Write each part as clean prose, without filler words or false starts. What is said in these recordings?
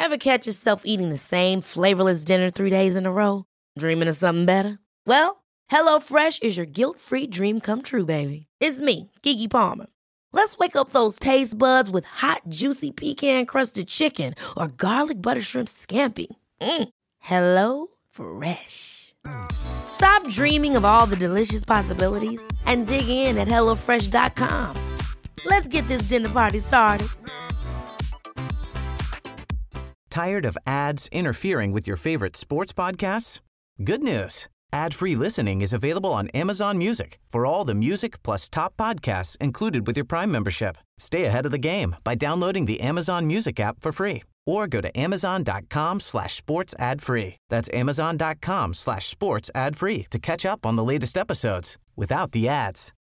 Ever catch yourself eating the same flavorless dinner 3 days in a row? Dreaming of something better? Well, HelloFresh is your guilt-free dream come true, baby. It's me, Keke Palmer. Let's wake up those taste buds with hot, juicy pecan-crusted chicken or garlic butter shrimp scampi. Hello Fresh. Stop dreaming of all the delicious possibilities and dig in at HelloFresh.com. Let's get this dinner party started. Tired of ads interfering with your favorite sports podcasts? Good news. Ad-free listening is available on Amazon Music for all the music plus top podcasts included with your Prime membership. Stay ahead of the game by downloading the Amazon Music app for free or go to amazon.com/sports ad free. That's amazon.com/sports ad free to catch up on the latest episodes without the ads.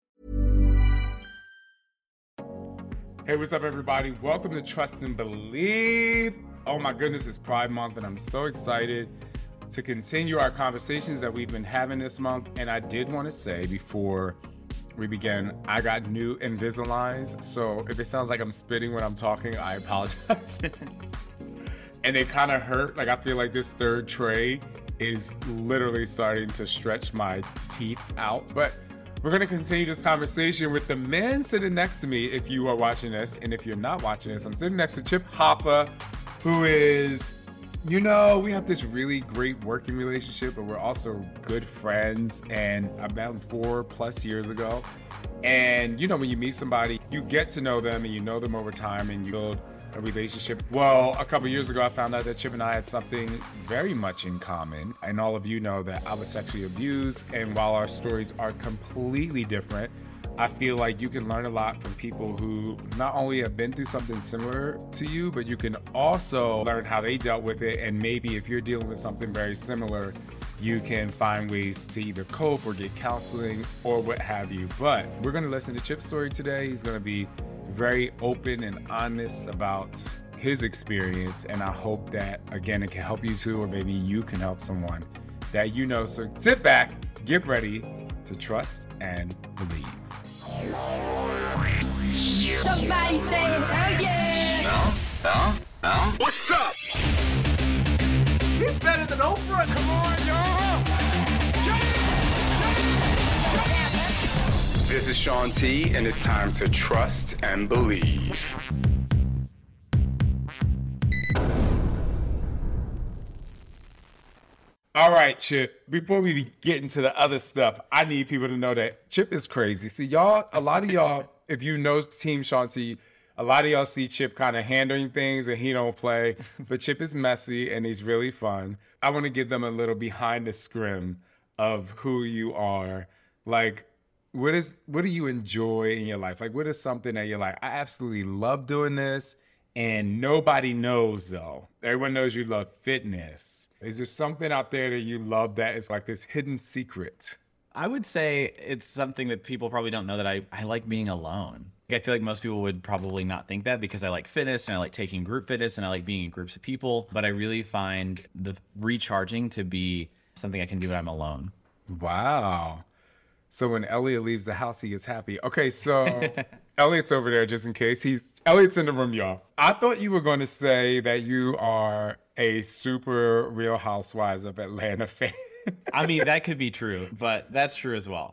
Hey, what's up, everybody? Welcome to Trust and Believe. Oh my goodness, it's Pride Month, and I'm so excited to continue our conversations that we've been having this month. And I did want to say before we begin, I got new Invisaligns, so if it sounds like I'm spitting when I'm talking, I apologize. And it kind of hurt. Like, I feel like this third tray is literally starting to stretch my teeth out. But we're going to continue this conversation with the man sitting next to me if you are watching this. And if you're not watching this, I'm sitting next to Chip Hopper, who is, you know, we have this really great working relationship, but we're also good friends. And I met him 4+ years ago. And, you know, when you meet somebody, you get to know them and you know them over time and you build a relationship. Well, a couple years ago, I found out that Chip and I had something very much in common. And all of you know that I was sexually abused. And while our stories are completely different, I feel like you can learn a lot from people who not only have been through something similar to you, but you can also learn how they dealt with it. And maybe if you're dealing with something very similar, you can find ways to either cope or get counseling or what have you. But we're going to listen to Chip's story today. He's going to be very open and honest about his experience. And I hope that, again, it can help you too, or maybe you can help someone that you know. So sit back, get ready to trust and believe. Somebody saying, hell yeah! No. What's up? He's better than Oprah. Come on, y'all. This is Sean T, and it's time to trust and believe. All right, Chip, before we get into the other stuff, I need people to know that Chip is crazy. See, y'all, a lot of y'all, if you know Team Sean T, a lot of y'all see Chip kind of handling things and he don't play, but Chip is messy and he's really fun. I want to give them a little behind the scrim of who you are. Like, what do you enjoy in your life? Like, what is something that you're like, I absolutely love doing this, and nobody knows though. Everyone knows you love fitness. Is there something out there that you love that is like this hidden secret? I would say it's something that people probably don't know, that I like being alone. I feel like most people would probably not think that, because I like fitness and I like taking group fitness and I like being in groups of people. But I really find the recharging to be something I can do when I'm alone. Wow. So when Elliot leaves the house, he gets happy. Okay, so Elliot's over there just in case. Elliot's in the room, y'all. I thought you were going to say that you are a super Real Housewives of Atlanta fan. I mean, that could be true, but that's true as well.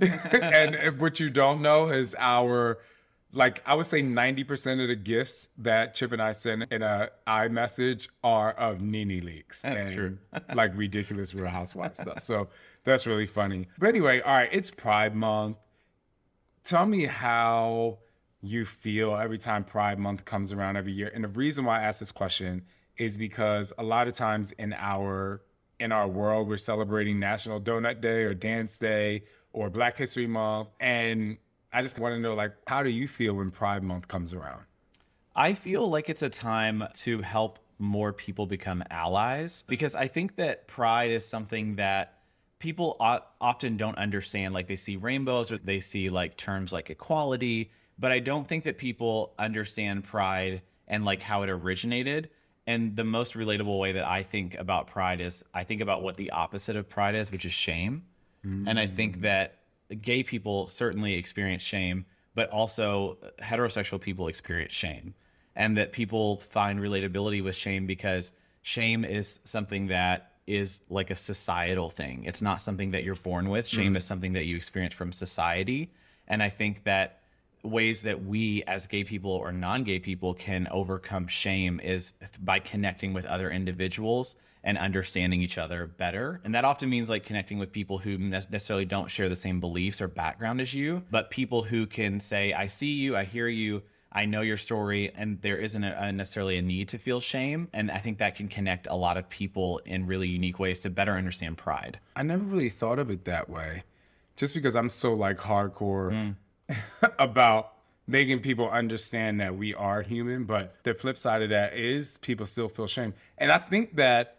And what you don't know is our, like, I would say 90% of the gifts that Chip and I send in a iMessage are of Nene leaks. That's true. Like ridiculous Real Housewives stuff. So that's really funny. But anyway, all right, it's Pride Month. Tell me how you feel every time Pride Month comes around every year. And the reason why I ask this question is because a lot of times in our world, we're celebrating National Donut Day or Dance Day or Black History Month. And I just want to know, like, how do you feel when Pride Month comes around? I feel like it's a time to help more people become allies, because I think that pride is something that people often don't understand. Like, they see rainbows or they see like terms like equality, but I don't think that people understand pride and like how it originated. And the most relatable way that I think about pride is I think about what the opposite of pride is, which is shame. Mm-hmm. And I think that gay people certainly experience shame, but also heterosexual people experience shame. and that people find relatability with shame because shame is something that is like a societal thing. It's not something that you're born with. Shame is something that you experience from society. And I think that ways that we as gay people or non-gay people can overcome shame is by connecting with other individuals and understanding each other better. And that often means like connecting with people who necessarily don't share the same beliefs or background as you, but people who can say, I see you, I hear you, I know your story, and there isn't necessarily a need to feel shame. And I think that can connect a lot of people in really unique ways to better understand pride. I never really thought of it that way, just because I'm so like hardcore about making people understand that we are human. But the flip side of that is people still feel shame. And I think that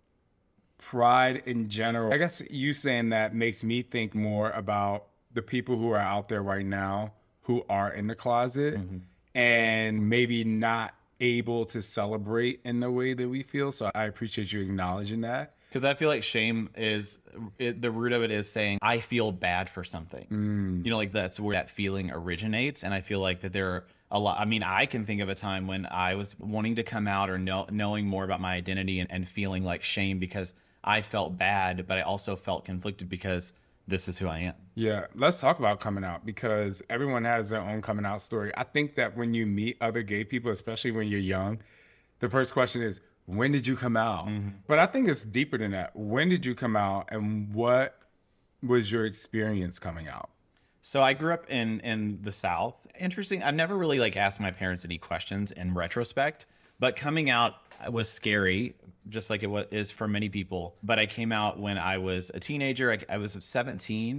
pride in general, I guess you saying that makes me think more about the people who are out there right now who are in the closet and maybe not able to celebrate in the way that we feel. So I appreciate you acknowledging that. Because I feel like shame is, the root of it is saying, I feel bad for something. You know, like that's where that feeling originates. And I feel like that there are a lot, I mean, I can think of a time when I was wanting to come out or knowing more about my identity and feeling like shame because I felt bad, but I also felt conflicted because this is who I am. Yeah, let's talk about coming out because everyone has their own coming out story. I think that when you meet other gay people, especially when you're young, the first question is, when did you come out? But I think it's deeper than that. When did you come out and what was your experience coming out? So I grew up in the South. Interesting. I've never really like asked my parents any questions in retrospect, but coming out was scary, just like it is for many people. But I came out when I was a teenager. I was 17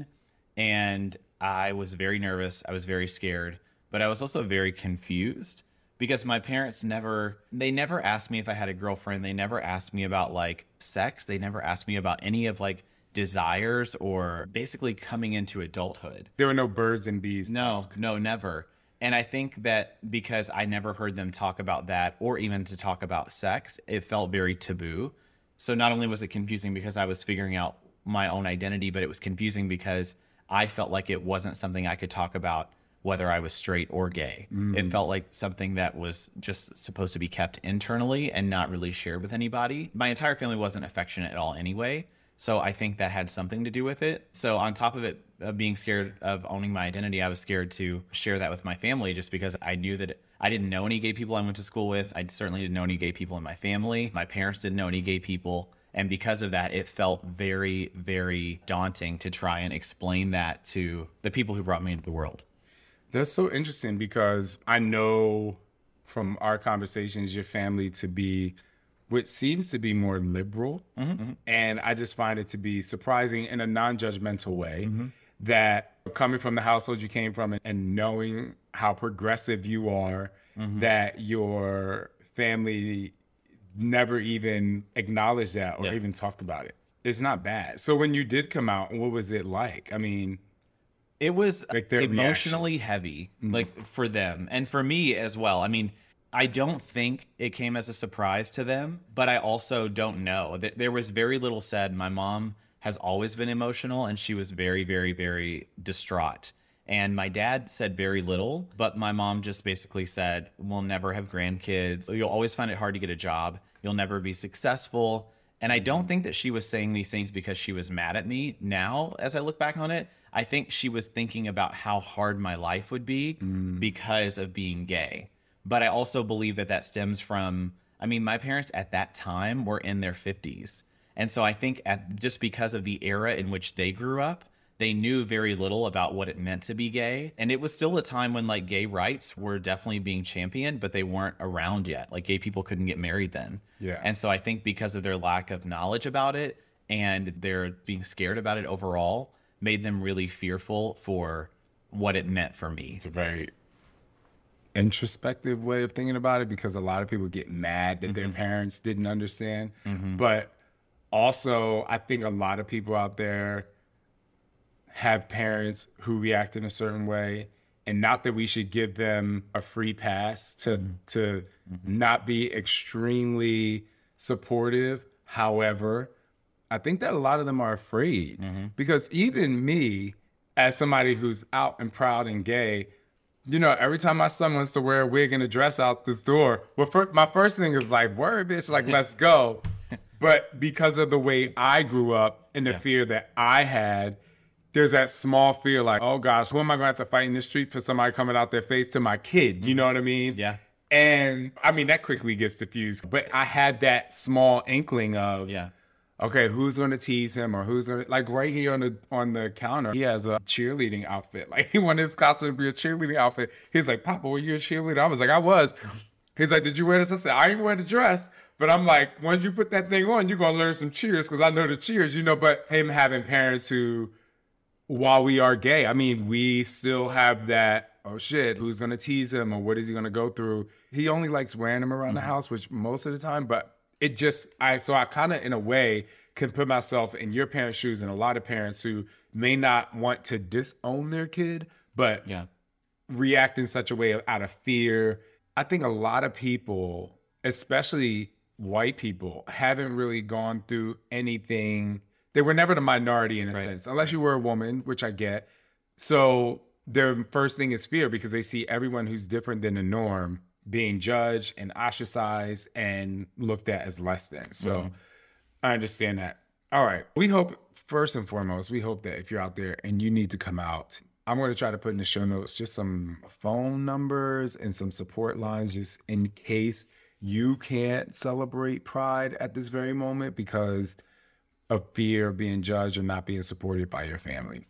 and I was very nervous. I was very scared, but I was also very confused because my parents never asked me if I had a girlfriend. They never asked me about like sex. They never asked me about any of like desires or basically coming into adulthood. There were no birds and bees. No, never. And I think that because I never heard them talk about that or even to talk about sex, it felt very taboo. So not only was it confusing because I was figuring out my own identity, but it was confusing because I felt like it wasn't something I could talk about whether I was straight or gay. It felt like something that was just supposed to be kept internally and not really shared with anybody. My entire family wasn't affectionate at all anyway. So I think that had something to do with it. So on top of it, being scared of owning my identity, I was scared to share that with my family just because I knew that I didn't know any gay people I went to school with. I certainly didn't know any gay people in my family. My parents didn't know any gay people. And because of that, it felt very, very daunting to try and explain that to the people who brought me into the world. That's so interesting because I know from our conversations, your family to be what seems to be more liberal. And I just find it to be surprising in a non-judgmental way that coming from the household you came from and knowing how progressive you are, that your family never even acknowledged that or even talked about it. It's not bad. So when you did come out, what was it like? I mean, it was like their emotionally heavy, like for them and for me as well. I mean, I don't think it came as a surprise to them, but I also don't know. There was very little said. My mom has always been emotional and she was very, very, very distraught. And my dad said very little, but my mom just basically said, we'll never have grandkids. You'll always find it hard to get a job. You'll never be successful. And I don't think that she was saying these things because she was mad at me. Now, as I look back on it, I think she was thinking about how hard my life would be because of being gay. But I also believe that that stems from, I mean, my parents at that time were in their 50s. And so I think just because of the era in which they grew up, they knew very little about what it meant to be gay. And it was still a time when like gay rights were definitely being championed, but they weren't around yet. Like gay people couldn't get married then. Yeah. And so I think because of their lack of knowledge about it and their being scared about it overall made them really fearful for what it meant for me. It's a very introspective way of thinking about it because a lot of people get mad that their parents didn't understand. But also, I think a lot of people out there have parents who react in a certain way, and not that we should give them a free pass to not be extremely supportive. However, I think that a lot of them are afraid because even me, as somebody who's out and proud and gay, You know, every time my son wants to wear a wig and a dress out this door, my first thing is like, word, bitch, like, let's go. But because of the way I grew up and the fear that I had, there's that small fear like, oh gosh, who am I going to have to fight in the street for somebody coming out their face to my kid? You know what I mean? Yeah. And I mean, that quickly gets diffused. But I had that small inkling of, okay, who's going to tease him or who's going to, like right here on the counter, he has a cheerleading outfit. Like he wanted his costume to be a cheerleading outfit. He's like, Papa, were you a cheerleader? I was like, I was. He's like, did you wear this? I said, I didn't wear the dress. But I'm like, once you put that thing on, you're going to learn some cheers because I know the cheers, you know. But him having parents who, while we are gay, I mean, we still have that, oh shit, who's going to tease him or what is he going to go through? He only likes wearing them around the house, which most of the time, but it just, I kind of in a way can put myself in your parents' shoes and a lot of parents who may not want to disown their kid, but react in such a way out of fear. I think a lot of people, especially white people, haven't really gone through anything. They were never the minority in a sense, unless you were a woman, which I get. So their first thing is fear because they see everyone who's different than the norm being judged and ostracized and looked at as less than. So I understand that. All right. We hope, first and foremost, we hope that if you're out there and you need to come out, I'm going to try to put in the show notes just some phone numbers and some support lines just in case you can't celebrate Pride at this very moment because of fear of being judged or not being supported by your family.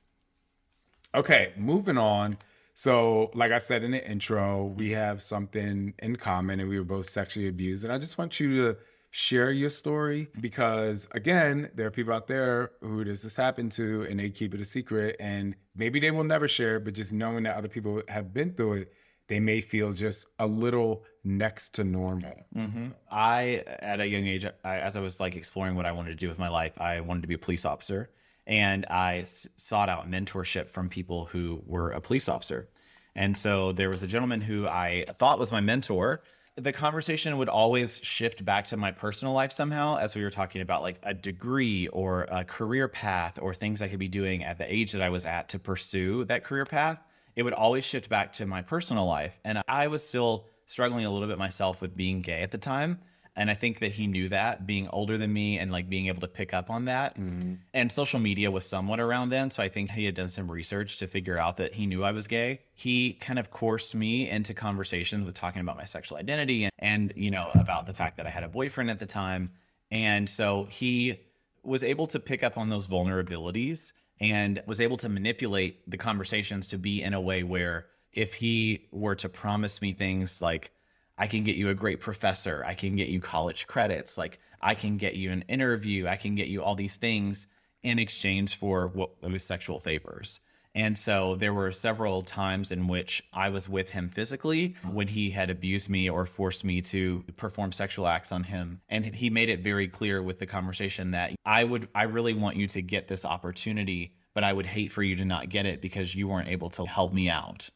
Okay, moving on. So, like I said in the intro, we have something in common and we were both sexually abused. And I just want you to share your story because, again, there are people out there who this has happened to and they keep it a secret and maybe they will never share it, but just knowing that other people have been through it, they may feel just a little next to normal. So. I, at a young age, as I was like exploring what I wanted to do with my life, I wanted to be a police officer. And I sought out mentorship from people who were a police officer. And so there was a gentleman who I thought was my mentor. The conversation would always shift back to my personal life somehow, as we were talking about like a degree or a career path or things I could be doing at the age that I was at to pursue that career path. It would always shift back to my personal life. And I was still struggling a little bit myself with being gay at the time. And I think that he knew that, being older than me and like being able to pick up on that. And social media was somewhat around then. So I think he had done some research to figure out that he knew I was gay. He kind of coursed me into conversations with talking about my sexual identity and you know, about the fact that I had a boyfriend at the time. And so he was able to pick up on those vulnerabilities and was able to manipulate the conversations to be in a way where if he were to promise me things like, I can get you a great professor, I can get you college credits, like I can get you an interview, I can get you all these things in exchange for what was sexual favors. And so there were several times in which I was with him physically when he had abused me or forced me to perform sexual acts on him. And he made it very clear with the conversation that I really want you to get this opportunity, but I would hate for you to not get it because you weren't able to help me out.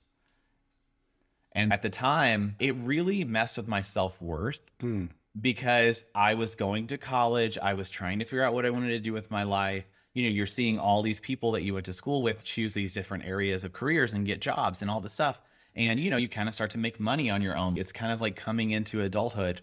And at the time, it really messed with my self-worth because I was going to college. I was trying to figure out what I wanted to do with my life. You know, you're seeing all these people that you went to school with choose these different areas of careers and get jobs and all this stuff. And, you know, you kind of start to make money on your own. It's kind of like coming into adulthood.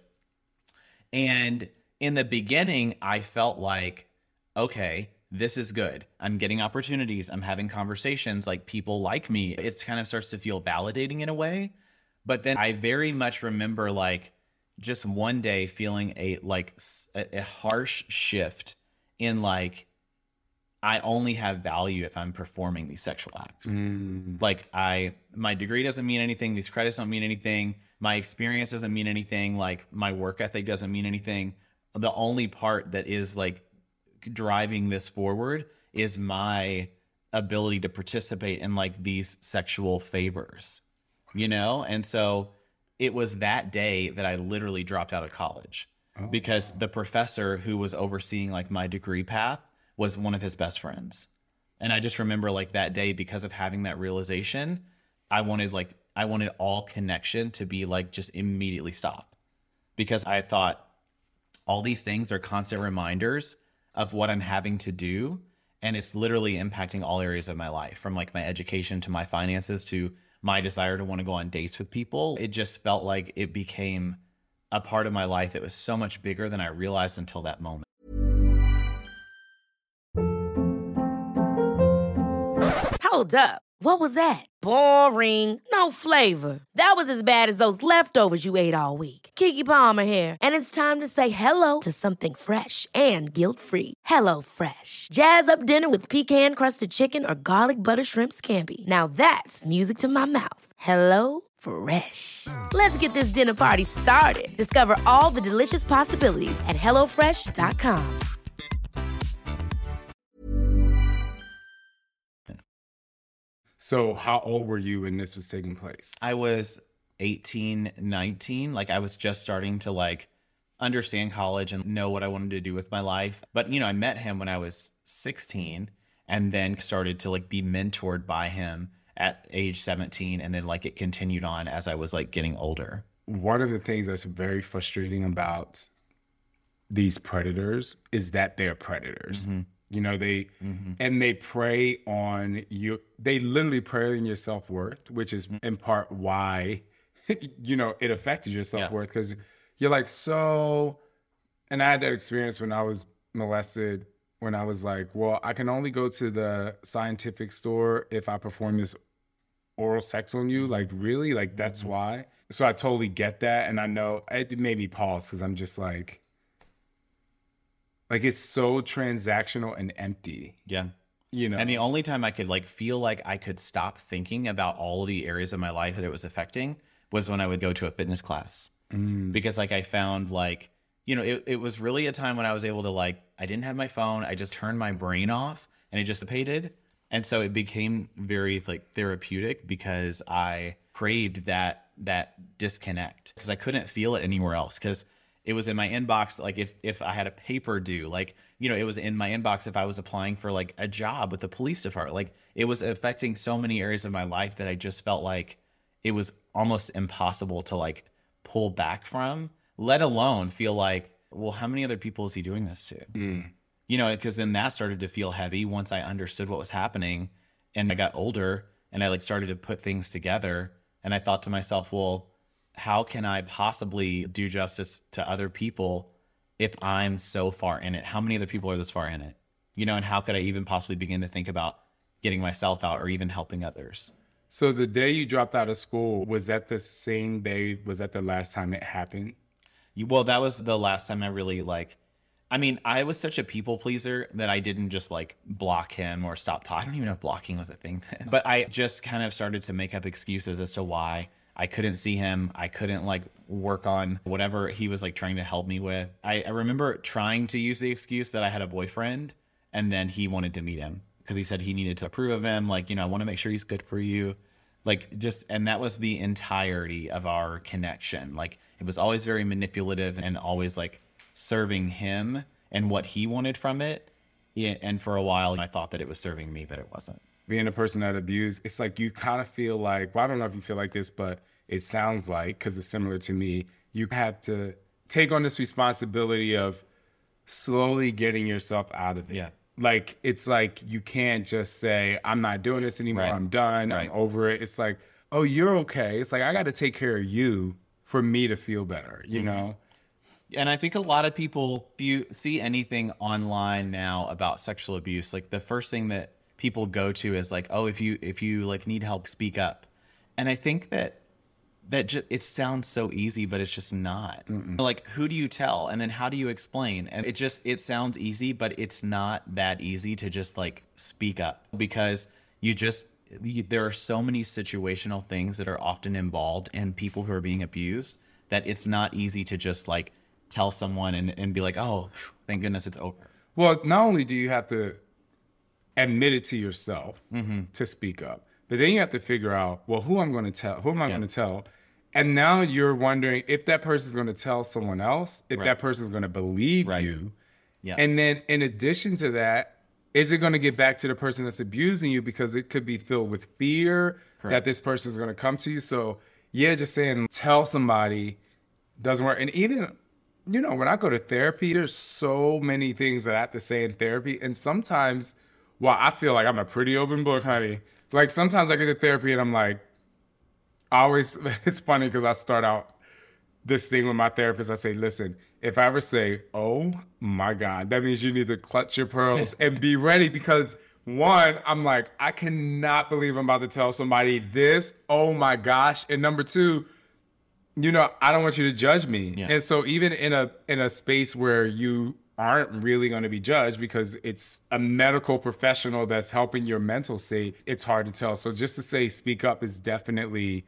And in the beginning, I felt like, okay, this is good. I'm getting opportunities. I'm having conversations. Like people like me. It kind of starts to feel validating in a way. But then I very much remember like just one day feeling a harsh shift in like, I only have value if I'm performing these sexual acts. Like my degree doesn't mean anything. These credits don't mean anything. My experience doesn't mean anything. Like my work ethic doesn't mean anything. The only part that is like driving this forward is my ability to participate in like these sexual favors, you know? And so it was that day that I literally dropped out of college because the professor who was overseeing like my degree path was one of his best friends. And I just remember like that day, because of having that realization, I wanted all connection to be like just immediately stop, because I thought all these things are constant reminders of what I'm having to do. And it's literally impacting all areas of my life, from like my education to my finances to my desire to want to go on dates with people. It just felt like it became a part of my life that was so much bigger than I realized until that moment. Hold up. What was that? Boring. No flavor. That was as bad as those leftovers you ate all week. Keke Palmer here, and it's time to say hello to something fresh and guilt-free. Hello Fresh. Jazz up dinner with pecan-crusted chicken or garlic butter shrimp scampi. Now that's music to my mouth. Hello Fresh. Let's get this dinner party started. Discover all the delicious possibilities at hellofresh.com. So how old were you when this was taking place? I was 18, 19. Like I was just starting to like understand college and know what I wanted to do with my life. But, you know, I met him when I was 16 and then started to like be mentored by him at age 17. And then like it continued on as I was like getting older. One of the things that's very frustrating about these predators is that they're predators. Mm-hmm. You know, and they prey on you. They literally prey on your self-worth, which is in part why, you know, it affected your self-worth. Because you're like, so, and I had that experience when I was molested, when I was like, well, I can only go to the scientific store if I perform this oral sex on you. Like, really? Like, that's why? So I totally get that. And I know it made me pause because I'm just like it's so transactional and empty. Yeah. You know? And the only time I could like feel like I could stop thinking about all the areas of my life that it was affecting was when I would go to a fitness class. Because like I found like, you know, it was really a time when I was able to like, I didn't have my phone. I just turned my brain off and it just dissipated. And so it became very like therapeutic because I craved that disconnect because I couldn't feel it anywhere else. Because it was in my inbox, like if I had a paper due, like, you know, it was in my inbox if I was applying for like a job with the police department. Like it was affecting so many areas of my life that I just felt like it was almost impossible to like pull back from, let alone feel like, well, how many other people is he doing this to? You know, because then that started to feel heavy once I understood what was happening and I got older and I like started to put things together. And I thought to myself, well, how can I possibly do justice to other people if I'm so far in it? How many other people are this far in it? You know, and how could I even possibly begin to think about getting myself out or even helping others? So the day you dropped out of school, was that the same day? Was that the last time it happened? Well, that was the last time I really like, I mean, I was such a people pleaser that I didn't just like block him or stop talking. I don't even know if blocking was a thing then. But I just kind of started to make up excuses as to why I couldn't see him. I couldn't like work on whatever he was like trying to help me with. I remember trying to use the excuse that I had a boyfriend and then he wanted to meet him because he said he needed to approve of him. Like, you know, I want to make sure he's good for you. Like just, and that was the entirety of our connection. Like it was always very manipulative and always like serving him and what he wanted from it. Yeah, and for a while I thought that it was serving me, but it wasn't. Being a person that abused, it's like you kind of feel like, well, I don't know if you feel like this, but it sounds like, because it's similar to me, you have to take on this responsibility of slowly getting yourself out of it. Yeah. Like, it's like you can't just say, I'm not doing this anymore. Right. I'm done. Right. I'm over it. It's like, oh, you're okay. It's like, I got to take care of you for me to feel better, you know? And I think a lot of people, if you see anything online now about sexual abuse, like the first thing that people go to is like, oh, if you like need help, speak up. And I think that just, it sounds so easy, but it's just not. Like, who do you tell? And then how do you explain? And it sounds easy, but it's not that easy to just like speak up because there are so many situational things that are often involved in people who are being abused that it's not easy to just like tell someone and be like, oh, thank goodness it's over. Well, not only do you have to admit it to yourself to speak up, but then you have to figure out, well, who am I going to tell? And now you're wondering if that person's going to tell someone else, if that person's going to believe you. Yeah. And then in addition to that, is it going to get back to the person that's abusing you because it could be filled with fear that this person's going to come to you? So yeah, just saying tell somebody doesn't work. And even, you know, when I go to therapy, there's so many things that I have to say in therapy. And sometimes, I feel like I'm a pretty open book, honey. Like sometimes I get to therapy and I'm like, I always, it's funny because I start out this thing with my therapist. I say, listen, if I ever say, oh my God, that means you need to clutch your pearls and be ready, because one, I'm like, I cannot believe I'm about to tell somebody this. Oh my gosh. And number two, you know, I don't want you to judge me. Yeah. And so even in a space where you aren't really going to be judged because it's a medical professional that's helping your mental state, it's hard to tell. So just to say speak up is definitely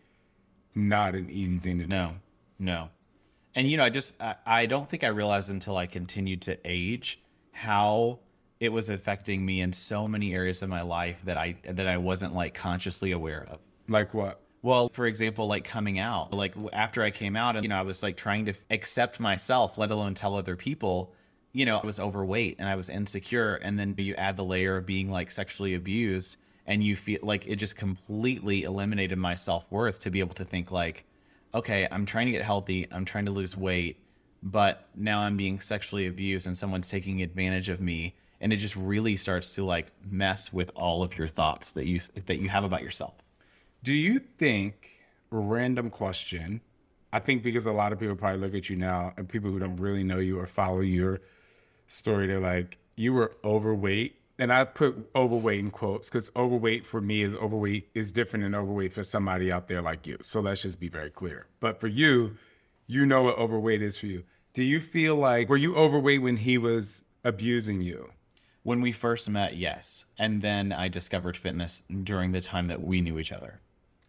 not an easy thing to do. No. And, you know, I don't think I realized until I continued to age how it was affecting me in so many areas of my life that I wasn't like consciously aware of. Like what? Well, for example, like coming out, like after I came out and, you know, I was like trying to accept myself, let alone tell other people, you know, I was overweight and I was insecure. And then you add the layer of being like sexually abused and you feel like it just completely eliminated my self-worth to be able to think like, okay, I'm trying to get healthy. I'm trying to lose weight, but now I'm being sexually abused and someone's taking advantage of me. And it just really starts to like mess with all of your thoughts that you have about yourself. Do you think, random question, I think because a lot of people probably look at you now and people who don't really know you or follow your story, they're like, you were overweight. And I put overweight in quotes because overweight for me is different than overweight for somebody out there like you. So let's just be very clear. But for you, you know what overweight is for you. Do you feel like, were you overweight when he was abusing you? When we first met, yes. And then I discovered fitness during the time that we knew each other.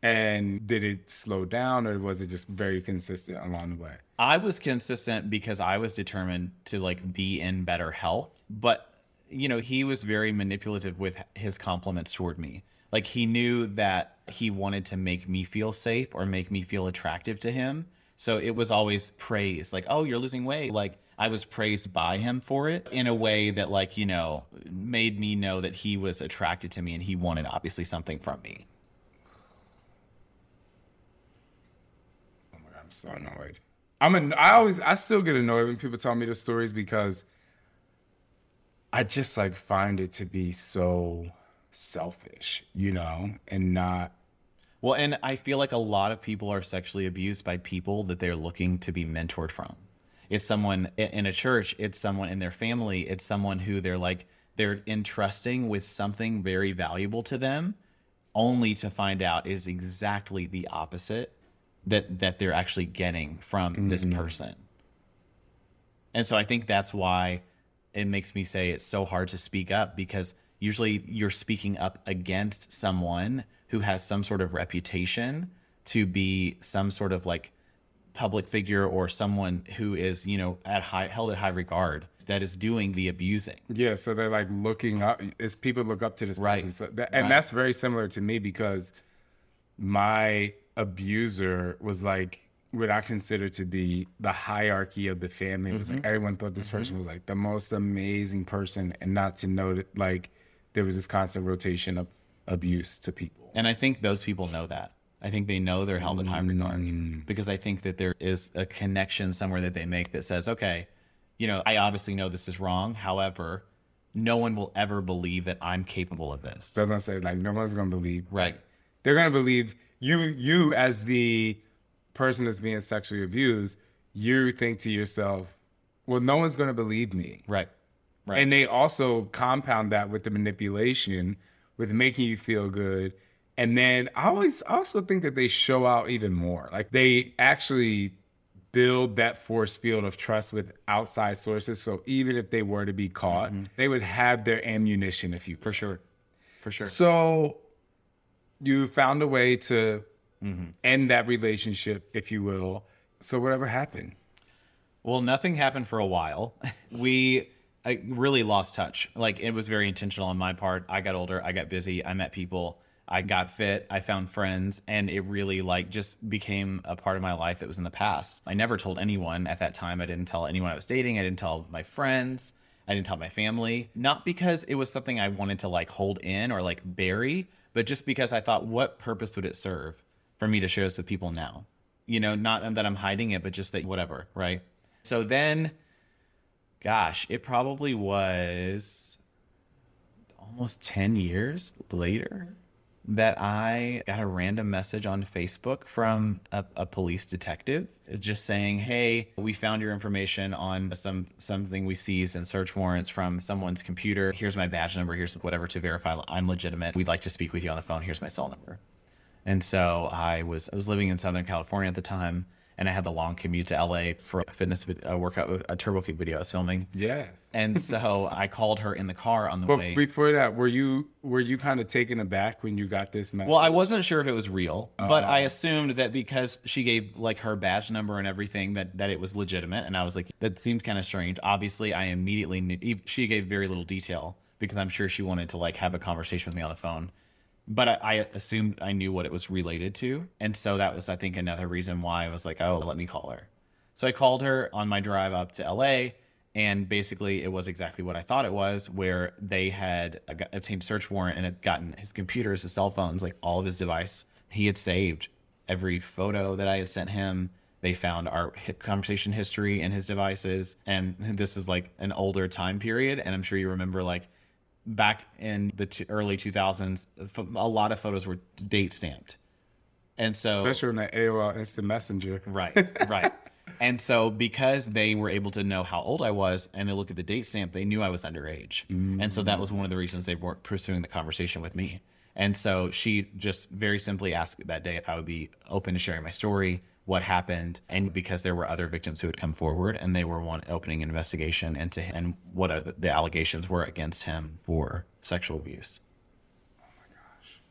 And did it slow down or was it just very consistent along the way? I was consistent because I was determined to like be in better health. But, you know, he was very manipulative with his compliments toward me. Like he knew that he wanted to make me feel safe or make me feel attractive to him. So it was always praise, like, oh, you're losing weight. Like I was praised by him for it in a way that like, you know, made me know that he was attracted to me and he wanted obviously something from me. I'm so annoyed. I still get annoyed when people tell me the stories because I just like find it to be so selfish, you know, and not. Well, and I feel like a lot of people are sexually abused by people that they're looking to be mentored from. It's someone in a church, it's someone in their family, it's someone who they're entrusting with something very valuable to them, only to find out is exactly the opposite that they're actually getting from this person. And so I think that's why it makes me say it's so hard to speak up, because usually you're speaking up against someone who has some sort of reputation to be some sort of like public figure or someone who is, you know, held at high regard that is doing the abusing. Yeah, so they're like looking up, as people look up to this Right. person. So that's very similar to me because my abuser was like what I consider to be the hierarchy of the family. It was like everyone thought this person was like the most amazing person, and not to know that like there was this constant rotation of abuse to people. And I think those people know that. I think they know they're held in high regard, because I think that there is a connection somewhere that they make that says, okay, you know, I obviously know this is wrong. However, no one will ever believe that I'm capable of this. Doesn't say like no one's gonna believe. Right. They're gonna believe you as the person that's being sexually abused. You think to yourself, well, no one's gonna believe me. Right. Right. And they also compound that with the manipulation, with making you feel good. And then I also think that they show out even more. Like they actually build that force field of trust with outside sources. So even if they were to be caught, they would have their ammunition, if you will. For sure. For sure. So you found a way to end that relationship, if you will. So whatever happened? Well, nothing happened for a while. I really lost touch. Like it was very intentional on my part. I got older, I got busy, I met people, I got fit, I found friends, and it really like just became a part of my life that was in the past. I never told anyone at that time. I didn't tell anyone I was dating. I didn't tell my friends. I didn't tell my family. Not because it was something I wanted to like hold in or like bury, but just because I thought, what purpose would it serve for me to share this with people now? You know, not that I'm hiding it, but just that whatever, right? So then, gosh, it probably was almost 10 years later, that I got a random message on Facebook from a police detective just saying, hey, we found your information on something we seized in search warrants from someone's computer. Here's my badge number. Here's whatever to verify I'm legitimate. We'd like to speak with you on the phone. Here's my cell number. And so I was living in Southern California at the time, and I had the long commute to LA for a fitness workout, a turbo kick video I was filming. Yes. And so I called her in the car on the way. But before that, were you kind of taken aback when you got this message? Well, I wasn't sure if it was real, but I assumed that because she gave like her badge number and everything that it was legitimate. And I was like, that seemed kind of strange. Obviously, I immediately knew. She gave very little detail because I'm sure she wanted to like have a conversation with me on the phone. But I assumed I knew what it was related to. And so that was, I think, another reason why I was like, oh, let me call her. So I called her on my drive up to LA. And basically, it was exactly what I thought it was, where they had obtained a search warrant and had gotten his computers, his cell phones, like all of his device. He had saved every photo that I had sent him. They found our conversation history in his devices. And this is like an older time period. And I'm sure you remember, like, back in the early 2000s, a lot of photos were date stamped. And so, especially in the AOL Instant Messenger. Right. And so because they were able to know how old I was and they look at the date stamp, they knew I was underage. And so that was one of the reasons they weren't pursuing the conversation with me. And so she just very simply asked that day if I would be open to sharing my story, what happened, and because there were other victims who had come forward and they were opening an investigation into him and what the allegations were against him for sexual abuse. Oh my gosh.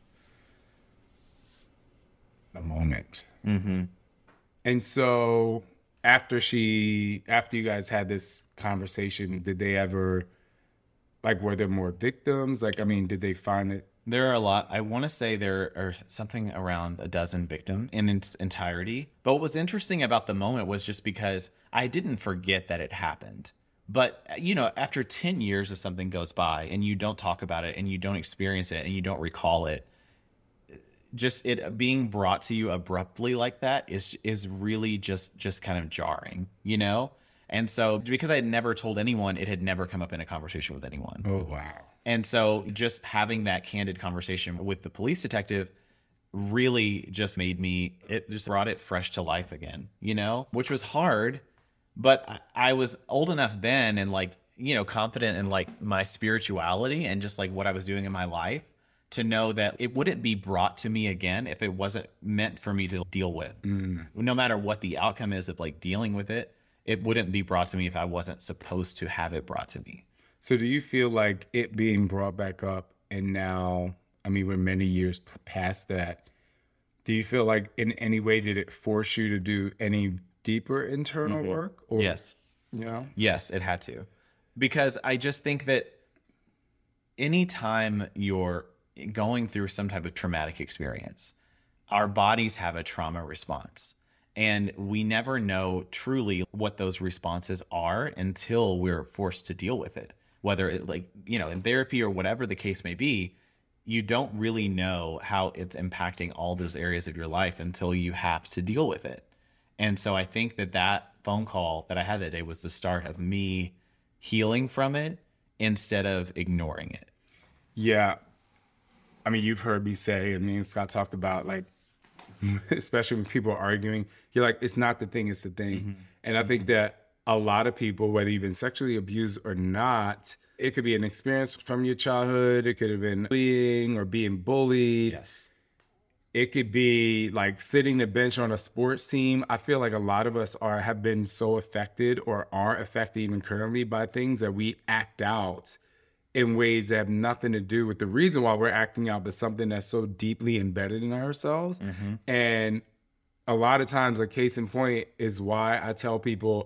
The moment. Mm-hmm. And so after you guys had this conversation, did they ever, like, were there more victims? Like, I mean, did they find it? There are a lot. I want to say there are something around a dozen victims in its entirety. But what was interesting about the moment was just because I didn't forget that it happened. But, you know, after 10 years of something goes by and you don't talk about it and you don't experience it and you don't recall it, just it being brought to you abruptly like that is really just kind of jarring, you know? And so because I had never told anyone, it had never come up in a conversation with anyone. Oh, wow. And so just having that candid conversation with the police detective really just it just brought it fresh to life again, you know, which was hard. But I was old enough then and, like, you know, confident in, like, my spirituality and just, like, what I was doing in my life to know that it wouldn't be brought to me again if it wasn't meant for me to deal with. No matter what the outcome is of, like, dealing with it, it wouldn't be brought to me if I wasn't supposed to have it brought to me. So do you feel like it being brought back up and now, I mean, we're many years past that, do you feel like in any way did it force you to do any deeper internal work? Or, yes. You know? Yes, it had to. Because I just think that anytime you're going through some type of traumatic experience, our bodies have a trauma response. And we never know truly what those responses are until we're forced to deal with it. Whether it, like, you know, in therapy or whatever the case may be, you don't really know how it's impacting all those areas of your life until you have to deal with it. And so I think that phone call that I had that day was the start of me healing from it instead of ignoring it. Yeah. I mean, you've heard me say, and me and Scott talked about, like, especially when people are arguing, you're like, it's not the thing, it's the thing. And I think that a lot of people, whether you've been sexually abused or not, it could be an experience from your childhood. It could have been bullying or being bullied. Yes. It could be like sitting the bench on a sports team. I feel like a lot of us have been so affected or are affected even currently by things that we act out in ways that have nothing to do with the reason why we're acting out, but something that's so deeply embedded in ourselves. And a lot of times, a case in point is why I tell people,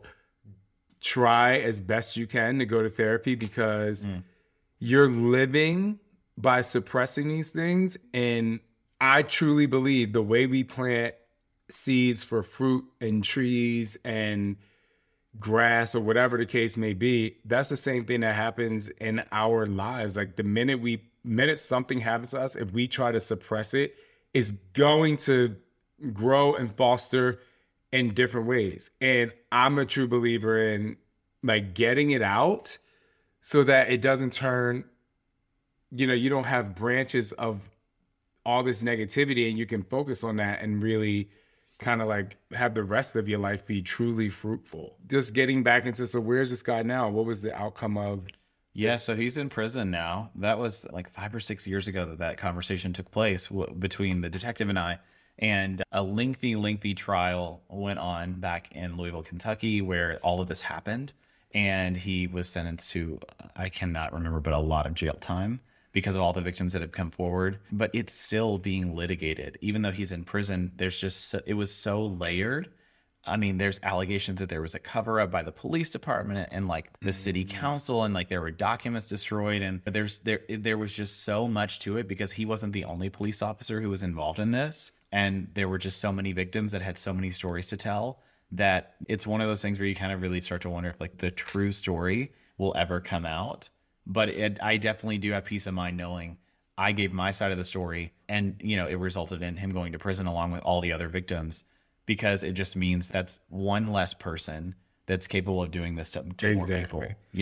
try as best you can to go to therapy, because you're living by suppressing these things. And I truly believe the way we plant seeds for fruit and trees and grass or whatever the case may be, that's the same thing that happens in our lives. Like the minute something happens to us, if we try to suppress it, it's going to grow and foster in different ways. And I'm a true believer in, like, getting it out so that it doesn't turn, you know, you don't have branches of all this negativity, and you can focus on that and really kind of like have the rest of your life be truly fruitful. Just getting back into, so where's this guy now? What was the outcome of? Yeah, so he's in prison now. That was like 5 or 6 years ago that conversation took place between the detective and I. And a lengthy trial went on back in Louisville, Kentucky, where all of this happened. And he was sentenced to, I cannot remember, but a lot of jail time because of all the victims that have come forward. But it's still being litigated. Even though he's in prison, it was so layered. I mean, there's allegations that there was a cover up by the police department and like the city council, and like there were documents destroyed, and there was just so much to it because he wasn't the only police officer who was involved in this, and there were just so many victims that had so many stories to tell that it's one of those things where you kind of really start to wonder if like the true story will ever come out. But I definitely do have peace of mind knowing I gave my side of the story, and it resulted in him going to prison along with all the other victims. Because it just means that's one less person that's capable of doing this to more people,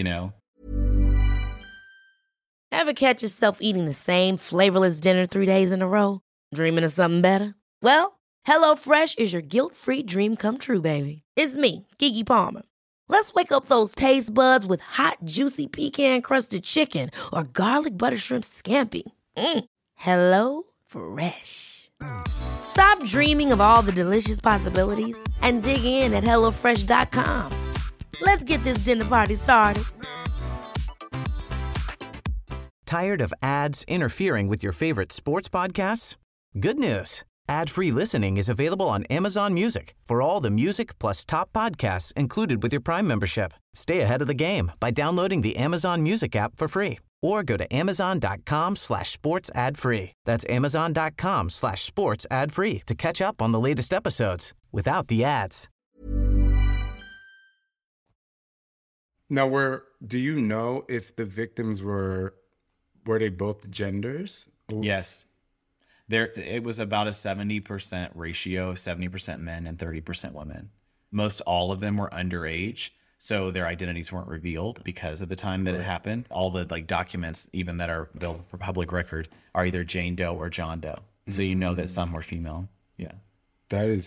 Ever catch yourself eating the same flavorless dinner 3 days in a row? Dreaming of something better? Well, HelloFresh is your guilt-free dream come true, baby. It's me, Keke Palmer. Let's wake up those taste buds with hot, juicy pecan-crusted chicken or garlic butter shrimp scampi. Hello Fresh. Stop dreaming of all the delicious possibilities and dig in at HelloFresh.com. Let's get this dinner party started. Tired of ads interfering with your favorite sports podcasts? Good news. Ad-free listening is available on Amazon Music for all the music plus top podcasts included with your Prime membership. Stay ahead of the game by downloading the Amazon Music app for free. Or go to amazon.com/sports ad free. That's amazon.com/sports ad free to catch up on the latest episodes without the ads. Now, do you know if the victims were they both genders? Yes. It was about a 70% ratio, 70% men and 30% women. Most all of them were underage. So their identities weren't revealed because of the time that it happened. All the like documents, even that are available for public record, are either Jane Doe or John Doe. So you know that some were female. Yeah. That is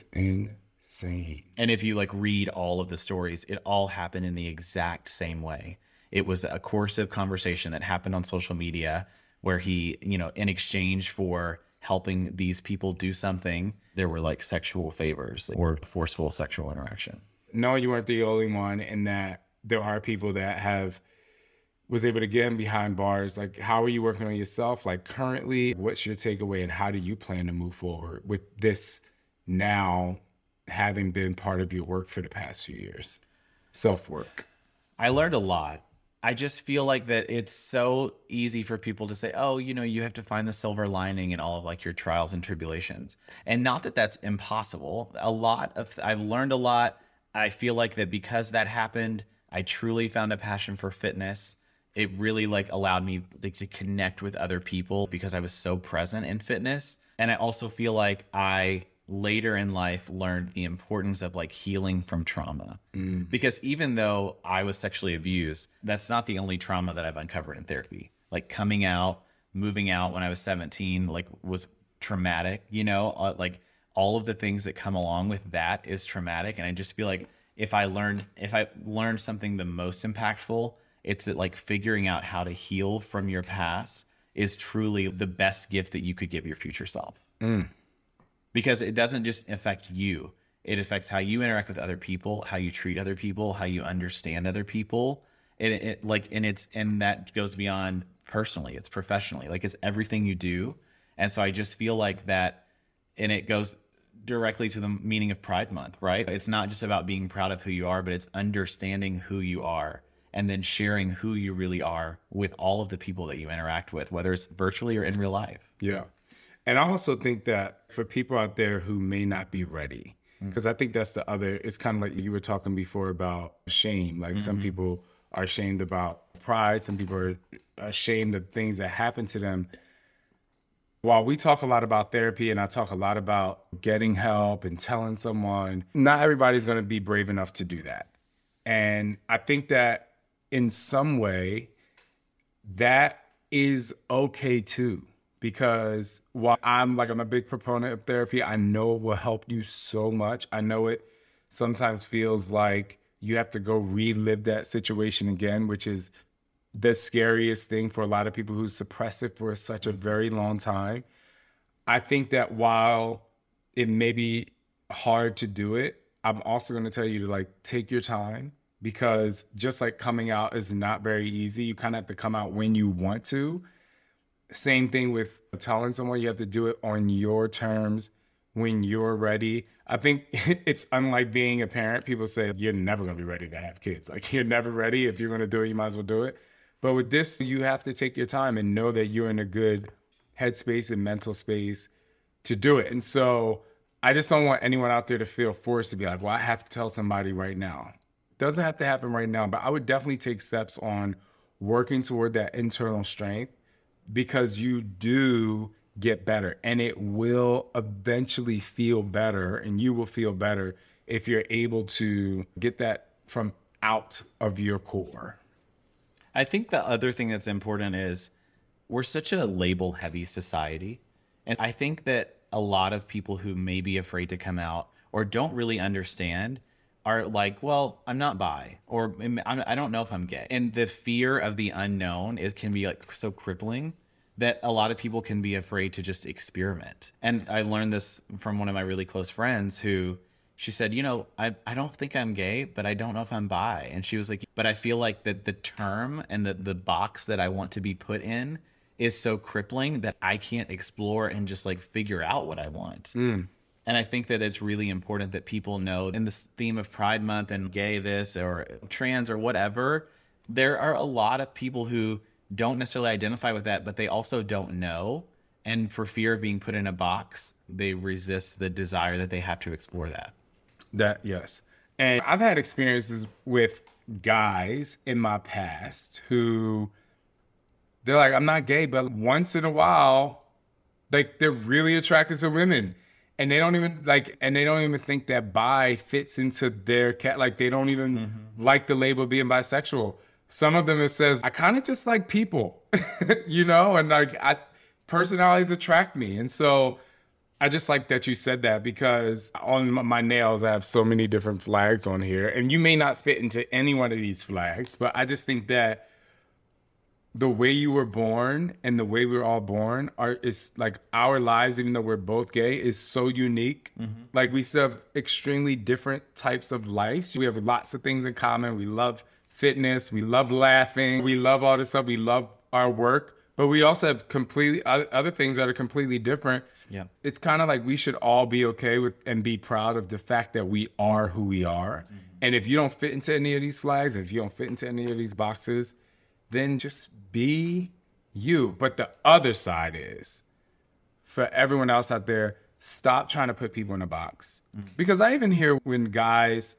insane. And if you like read all of the stories, it all happened in the exact same way. It was a coercive conversation that happened on social media where he, in exchange for helping these people do something, there were like sexual favors or forceful sexual interaction. No, you weren't the only one, and that there are people that was able to get in behind bars. Like, how are you working on yourself? Like, currently, what's your takeaway, and how do you plan to move forward with this now having been part of your work for the past few years? Self-work. I learned a lot. I just feel like that it's so easy for people to say, oh, you have to find the silver lining in all of like your trials and tribulations. And not that that's impossible. I've learned a lot. I feel like that because that happened, I truly found a passion for fitness. It really like allowed me to connect with other people because I was so present in fitness. And I also feel like I later in life learned the importance of like healing from trauma. Because even though I was sexually abused, that's not the only trauma that I've uncovered in therapy. Like coming out, moving out when I was 17, like was traumatic, like all of the things that come along with that is traumatic. And I just feel like if I learned something the most impactful, it's that like figuring out how to heal from your past is truly the best gift that you could give your future self. Because it doesn't just affect you. It affects how you interact with other people, how you treat other people, how you understand other people. And that goes beyond personally, it's professionally, like it's everything you do. And so I just feel like that, and it goes directly to the meaning of Pride Month, right? It's not just about being proud of who you are, but it's understanding who you are and then sharing who you really are with all of the people that you interact with, whether it's virtually or in real life. Yeah. And I also think that for people out there who may not be ready, because I think that's it's kind of like you were talking before about shame. Like some people are ashamed about pride. Some people are ashamed of things that happen to them. While we talk a lot about therapy and I talk a lot about getting help and telling someone, not everybody's going to be brave enough to do that. And I think that in some way, that is okay too. because while I'm a big proponent of therapy, I know it will help you so much. I know it sometimes feels like you have to go relive that situation again, which is the scariest thing for a lot of people who suppress it for such a very long time. I think that while it may be hard to do it, I'm also going to tell you to take your time, because just like coming out is not very easy. You kind of have to come out when you want to. Same thing with telling someone. You have to do it on your terms when you're ready. I think it's unlike being a parent. People say you're never going to be ready to have kids. You're never ready. If you're going to do it, you might as well do it. But with this, you have to take your time and know that you're in a good headspace and mental space to do it. And so I just don't want anyone out there to feel forced to be well, I have to tell somebody right now. It doesn't have to happen right now, but I would definitely take steps on working toward that internal strength, because you do get better, and it will eventually feel better, and you will feel better if you're able to get that from out of your core. I think the other thing that's important is we're such a label-heavy society. And I think that a lot of people who may be afraid to come out or don't really understand are well, I'm not bi, or I don't know if I'm gay. And the fear of the unknown can be so crippling that a lot of people can be afraid to just experiment. And I learned this from one of my really close friends who, she said, I don't think I'm gay, but I don't know if I'm bi. And she was like, but I feel like that the term and the box that I want to be put in is so crippling that I can't explore and just figure out what I want. And I think that it's really important that people know, in this theme of Pride Month and gay this or trans or whatever, there are a lot of people who don't necessarily identify with that, but they also don't know. And for fear of being put in a box, they resist the desire that they have to explore that. Yes. And I've had experiences with guys in my past who, they're I'm not gay, but once in a while, they're really attracted to women. And they don't even think that bi fits into their they don't even like the label being bisexual. Some of them, it says, I kind of just like people, and personalities attract me. And so I just like that you said that, because on my nails, I have so many different flags on here, and you may not fit into any one of these flags, but I just think that the way you were born and the way we're all born is our lives, even though we're both gay, is so unique. We still have extremely different types of lives. We have lots of things in common. We love fitness. We love laughing. We love all this stuff. We love our work. But we also have completely other things that are completely different. Yeah. It's kind of we should all be okay with and be proud of the fact that we are who we are. And if you don't fit into any of these flags, if you don't fit into any of these boxes, then just be you. But the other side is, for everyone else out there, stop trying to put people in a box. Because I even hear when guys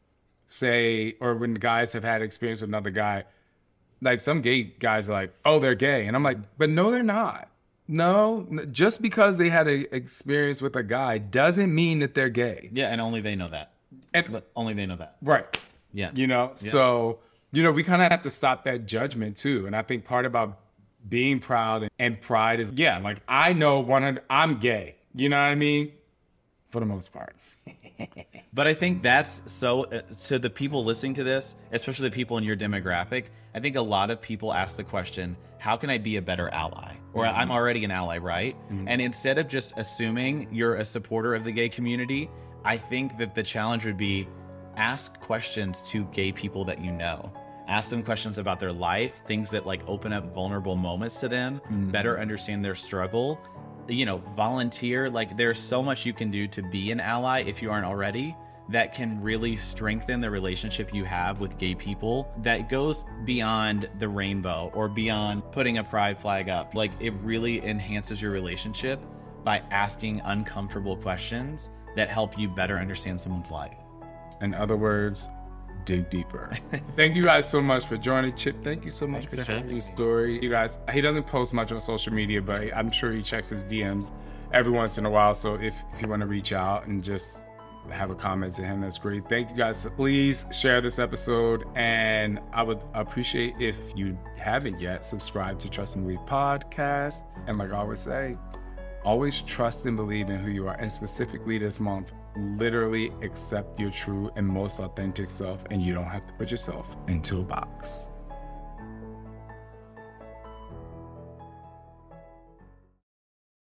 say, or when guys have had experience with another guy, some gay guys are oh, they're gay. And I'm but no, they're not. No, just because they had an experience with a guy doesn't mean that they're gay. Yeah, and only they know that. Only they know that. Right. Yeah. So, we kind of have to stop that judgment too. And I think part about being proud and pride is, I know I'm gay. You know what I mean? For the most part. But I think that's to the people listening to this, especially the people in your demographic, I think a lot of people ask the question, how can I be a better ally? Or I'm already an ally, right? And instead of just assuming you're a supporter of the gay community, I think that the challenge would be ask questions to gay people that you know. Ask them questions about their life, things that open up vulnerable moments to them, better understand their struggle. Volunteer. There's so much you can do to be an ally if you aren't already, that can really strengthen the relationship you have with gay people, that goes beyond the rainbow or beyond putting a pride flag up. It really enhances your relationship by asking uncomfortable questions that help you better understand someone's life. In other words, dig deeper. Thank you guys so much for joining. Chip, thank you so much for sharing your story. You guys, he doesn't post much on social media, but I'm sure he checks his DMs every once in a while. So if you want to reach out and just have a comment to him. That's great. Thank you guys. Please share this episode, and I would appreciate if you haven't yet subscribed to Trust and Believe podcast. And like I always say, always trust and believe in who you are, and specifically this month, literally accept your true and most authentic self, and you don't have to put yourself into a box.